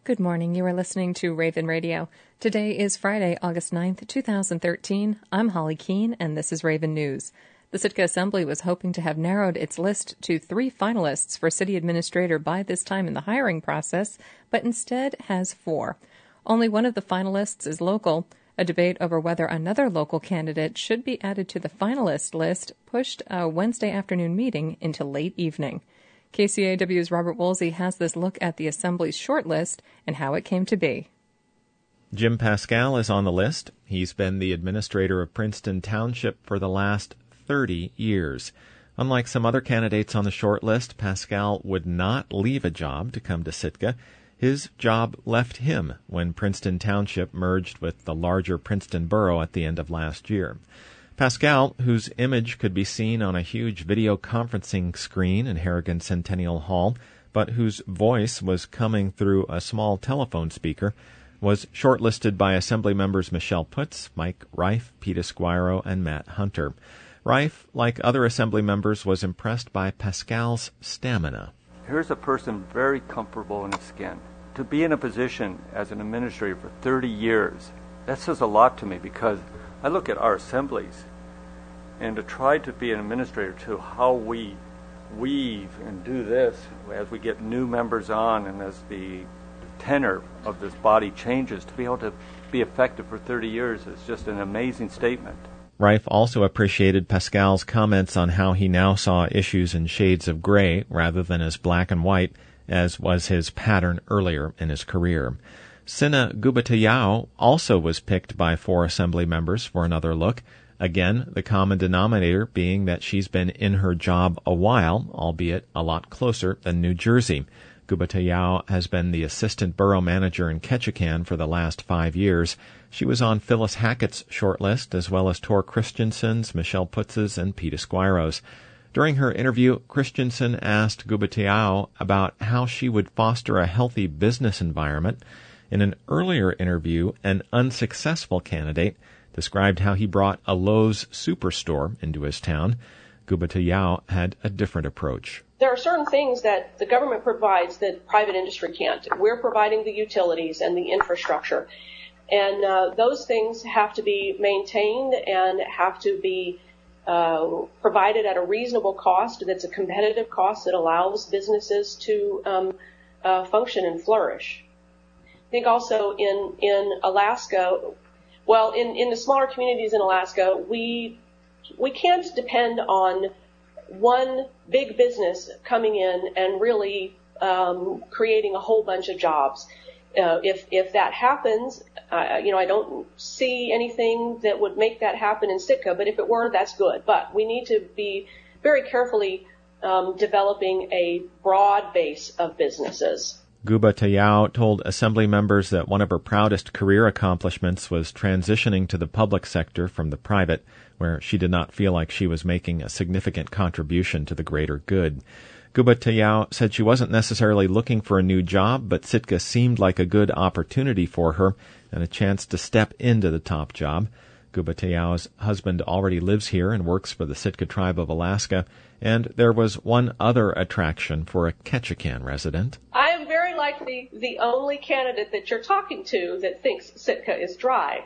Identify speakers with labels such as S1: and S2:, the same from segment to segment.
S1: Good morning. You are listening to Raven Radio. Today is Friday, August 9th, 2013. I'm Holly Keene, and this is Raven News. The Sitka Assembly was hoping to have narrowed its list to 3 finalists for city administrator by this time in the hiring process, but instead has 4. Only one of the finalists is local. A debate over whether another local candidate should be added to the finalist list pushed a Wednesday afternoon meeting into late evening. KCAW's Robert Woolsey has this look at the Assembly's shortlist and how it came to be.
S2: Jim Pascal is on the list. He's been the administrator of Princeton Township for the last 30 years. Unlike some other candidates on the shortlist, Pascal would not leave a job to come to Sitka. His job left him when Princeton Township merged with the larger Princeton Borough at the end of last year. Pascal, whose image could be seen on a huge video conferencing screen in Harrigan Centennial Hall, but whose voice was coming through a small telephone speaker, was shortlisted by Assembly members Michelle Putz, Mike Reif, Pete Esquiro, and Matt Hunter. Reif, like other Assembly members, was impressed by Pascal's stamina.
S3: Here's a person very comfortable in his skin. To be in a position as an administrator for 30 years, that says a lot to me, because I look at our assemblies, and to try to be an administrator to how we weave and do this as we get new members on and as the tenor of this body changes, to be able to be effective for 30 years is just an amazing statement.
S2: Reif also appreciated Pascal's comments on how he now saw issues in shades of gray rather than as black and white, as was his pattern earlier in his career. Sina Gubatayao also was picked by 4 Assembly members for another look, again the common denominator being that she's been in her job a while, albeit a lot closer than New Jersey. Gubatayao has been the assistant borough manager in Ketchikan for the last 5 years. She was on Phyllis Hackett's shortlist, as well as Tor Christensen's, Michelle Putz's, and Pete Esquiro's. During her interview, Christensen asked Gubatayao about how she would foster a healthy business environment. In an earlier interview, an unsuccessful candidate described how he brought a Lowe's superstore into his town. Gubatayao had a different approach.
S4: There are certain things that the government provides that private industry can't. We're providing the utilities and the infrastructure. And those things have to be maintained and have to be provided at a reasonable cost that's a competitive cost that allows businesses to function and flourish. I think also in Alaska, well, in the smaller communities in Alaska, we can't depend on one big business coming in and really creating a whole bunch of jobs. If that happens, I don't see anything that would make that happen in Sitka, but if it were, that's good. But we need to be very carefully developing a broad base of businesses.
S2: Gubatayao told Assembly members that one of her proudest career accomplishments was transitioning to the public sector from the private, where she did not feel like she was making a significant contribution to the greater good. Gubatayao said she wasn't necessarily looking for a new job, but Sitka seemed like a good opportunity for her and a chance to step into the top job. Gubatayao's husband already lives here and works for the Sitka Tribe of Alaska, and there was one other attraction for a Ketchikan resident.
S4: I am very likely the only candidate that you're talking to that thinks Sitka is dry.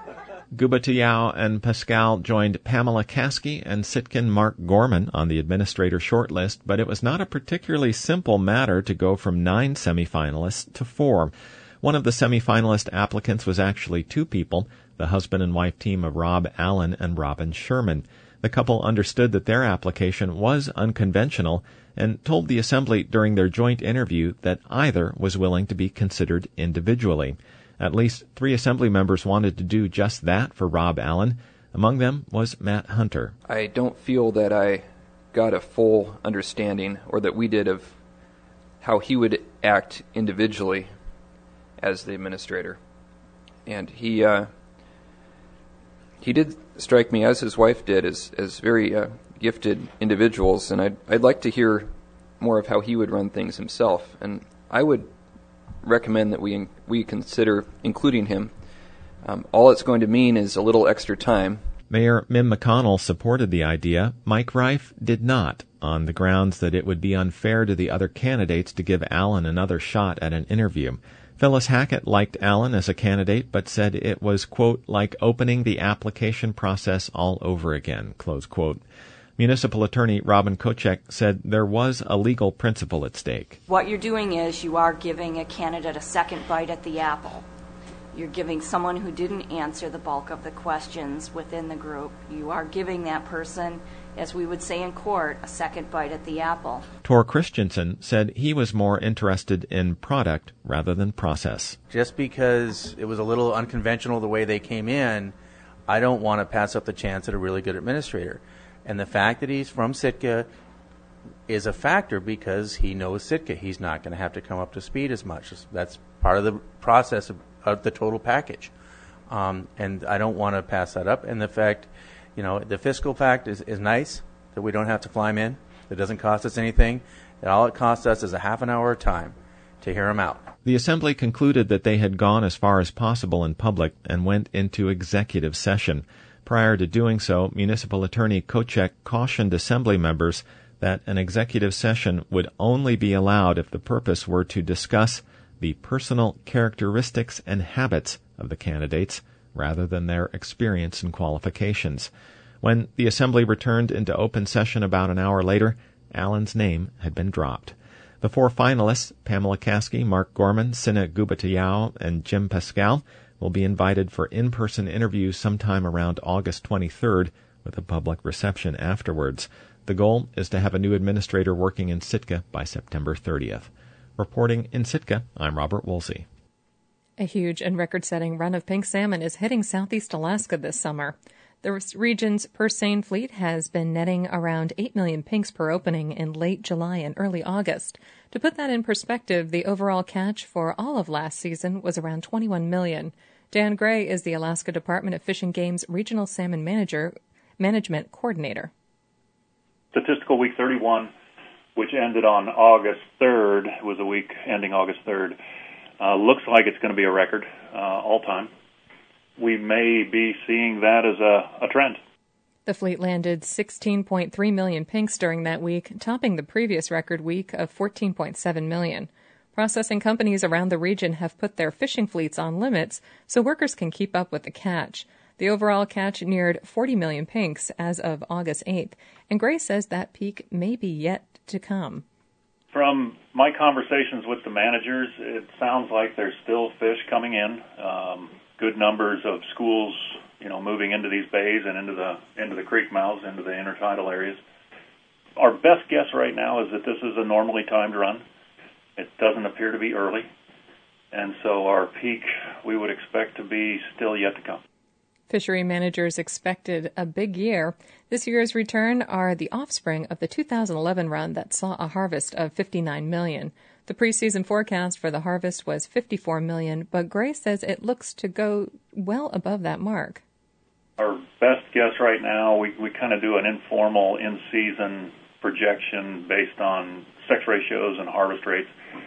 S2: Gubatayao and Pascal joined Pamela Caskey and Sitkan Mark Gorman on the administrator shortlist, but it was not a particularly simple matter to go from 9 semifinalists to 4. One of the semifinalist applicants was actually 2 people, the husband and wife team of Rob Allen and Robin Sherman. The couple understood that their application was unconventional and told the Assembly during their joint interview that either was willing to be considered individually. At least 3 Assembly members wanted to do just that for Rob Allen. Among them was Matt Hunter.
S5: I don't feel that I got a full understanding, or that we did, of how he would act individually as the administrator. And he did strike me, as his wife did, as very gifted individuals, and I'd like to hear more of how he would run things himself. And I would recommend that we consider including him. All it's going to mean is a little extra time.
S2: Mayor Mim McConnell supported the idea. Mike Rife did not, on the grounds that it would be unfair to the other candidates to give Allen another shot at an interview. Phyllis Hackett liked Allen as a candidate, but said it was, quote, like opening the application process all over again, close quote. Municipal Attorney Robin Kochek said there was a legal principle at stake.
S6: What you're doing is you are giving a candidate a second bite at the apple. You're giving someone who didn't answer the bulk of the questions within the group, you are giving that person, as we would say in court, a second bite at the apple.
S2: Tor Christensen said he was more interested in product rather than process.
S7: Just because it was a little unconventional the way they came in, I don't want to pass up the chance at a really good administrator. And the fact that he's from Sitka is a factor because he knows Sitka. He's not going to have to come up to speed as much. That's part of the process of the total package. And I don't want to pass that up. And the fact, the fiscal fact is nice that we don't have to fly him in. It doesn't cost us anything. And all it costs us is a half an hour of time to hear him out.
S2: The Assembly concluded that they had gone as far as possible in public and went into executive session. Prior to doing so, Municipal Attorney Kochek cautioned Assembly members that an executive session would only be allowed if the purpose were to discuss the personal characteristics and habits of the candidates rather than their experience and qualifications. When the Assembly returned into open session about an hour later, Allen's name had been dropped. The four finalists, Pamela Caskey, Mark Gorman, Sina Gubatayao, and Jim Pascal, will be invited for in-person interviews sometime around August 23rd, with a public reception afterwards. The goal is to have a new administrator working in Sitka by September 30th. Reporting in Sitka, I'm Robert Woolsey.
S1: A huge and record-setting run of pink salmon is hitting southeast Alaska this summer. The region's purse seine fleet has been netting around 8 million pinks per opening in late July and early August. To put that in perspective, the overall catch for all of last season was around 21 million. Dan Gray is the Alaska Department of Fish and Game's Regional Salmon Management Coordinator.
S8: Statistical week 31, which ended on August 3rd, was a week ending August 3rd, looks like it's going to be a record all time. We may be seeing that as a trend.
S1: The fleet landed 16.3 million pinks during that week, topping the previous record week of 14.7 million. Processing companies around the region have put their fishing fleets on limits so workers can keep up with the catch. The overall catch neared 40 million pinks as of August 8th, and Gray says that peak may be yet to come.
S8: From my conversations with the managers, it sounds like there's still fish coming in. Good numbers of schools, moving into these bays and into the creek mouths, into the intertidal areas. Our best guess right now is that this is a normally timed run. It doesn't appear to be early, and so our peak we would expect to be still yet to come.
S1: Fishery managers expected a big year. This year's return are the offspring of the 2011 run that saw a harvest of 59 million. The preseason forecast for the harvest was 54 million, but Gray says it looks to go well above that mark.
S8: Our best guess right now, we kind of do an informal in-season projection based on sex ratios and harvest rates.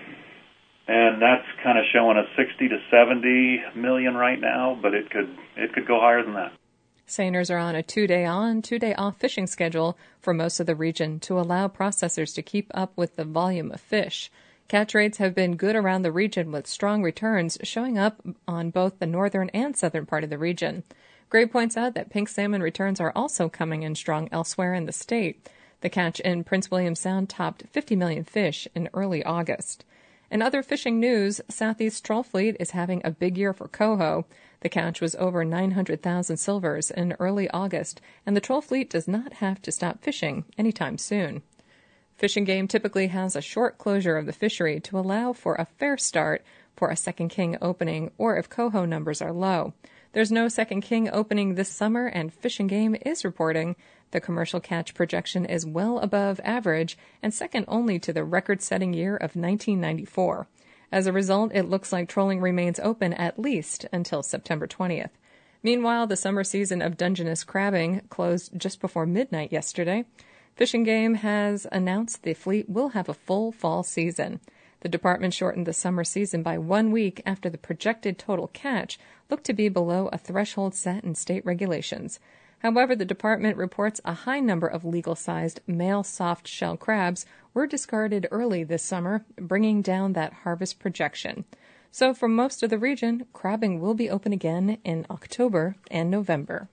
S8: And that's kind of showing us 60 to 70 million right now, but it could go higher than that.
S1: Seiners are on a 2-day on, 2-day off fishing schedule for most of the region to allow processors to keep up with the volume of fish. Catch rates have been good around the region with strong returns showing up on both the northern and southern part of the region. Gray points out that pink salmon returns are also coming in strong elsewhere in the state. The catch in Prince William Sound topped 50 million fish in early August. In other fishing news, Southeast Troll Fleet is having a big year for coho. The catch was over 900,000 silvers in early August, and the Troll Fleet does not have to stop fishing anytime soon. Fish and Game typically has a short closure of the fishery to allow for a fair start for a Second King opening or if coho numbers are low. There's no Second King opening this summer, and Fish and Game is reporting the commercial catch projection is well above average and second only to the record-setting year of 1994. As a result, it looks like trolling remains open at least until September 20th. Meanwhile, the summer season of Dungeness crabbing closed just before midnight yesterday. Fish and Game has announced the fleet will have a full fall season. The department shortened the summer season by 1 week after the projected total catch looked to be below a threshold set in state regulations. However, the department reports a high number of legal-sized male soft-shell crabs were discarded early this summer, bringing down that harvest projection. So for most of the region, crabbing will be open again in October and November.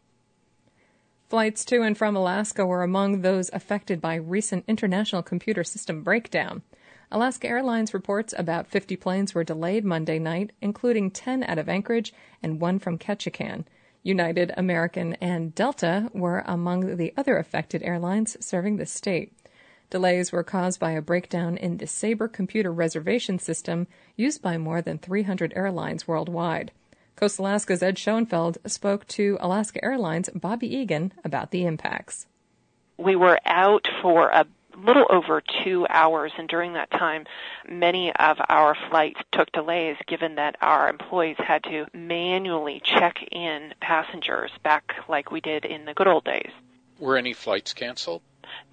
S1: Flights to and from Alaska were among those affected by recent international computer system breakdown. Alaska Airlines reports about 50 planes were delayed Monday night, including 10 out of Anchorage and 1 from Ketchikan. United, American, and Delta were among the other affected airlines serving the state. Delays were caused by a breakdown in the Sabre computer reservation system used by more than 300 airlines worldwide. Coast Alaska's Ed Schoenfeld spoke to Alaska Airlines' Bobby Egan about the impacts.
S9: We were out for a little over 2 hours, and during that time, many of our flights took delays given that our employees had to manually check in passengers back like we did in the good old days.
S10: Were any flights canceled?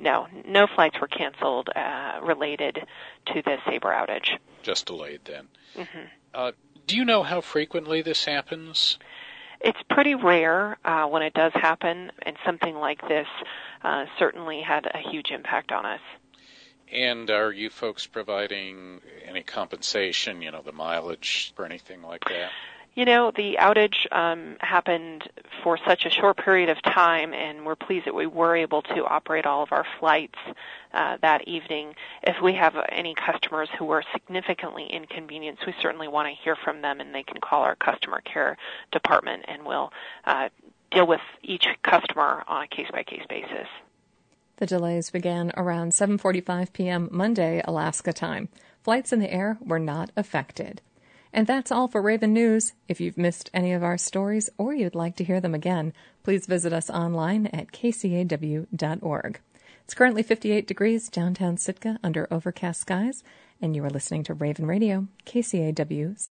S9: No flights were canceled related to the Sabre outage.
S10: Just delayed then.
S9: Mm-hmm.
S10: Do you know how frequently this happens?
S9: It's pretty rare when it does happen, and something like this certainly had a huge impact on us.
S10: And are you folks providing any compensation, the mileage or anything like that?
S9: The outage happened for such a short period of time, and we're pleased that we were able to operate all of our flights that evening. If we have any customers who were significantly inconvenienced, we certainly want to hear from them, and they can call our customer care department, and we'll deal with each customer on a case-by-case basis.
S1: The delays began around 7:45 p.m. Monday, Alaska time. Flights in the air were not affected. And that's all for Raven News. If you've missed any of our stories or you'd like to hear them again, please visit us online at kcaw.org. It's currently 58 degrees downtown Sitka under overcast skies, and you are listening to Raven Radio, KCAW